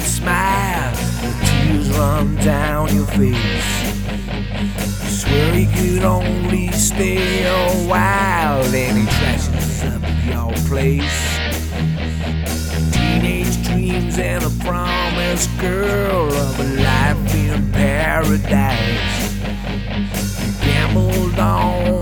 smile, the tears run down your face. You swear he could only stay a while, then he trashes up your place. Teenage dreams and a promised girl of a life in paradise. You gambled on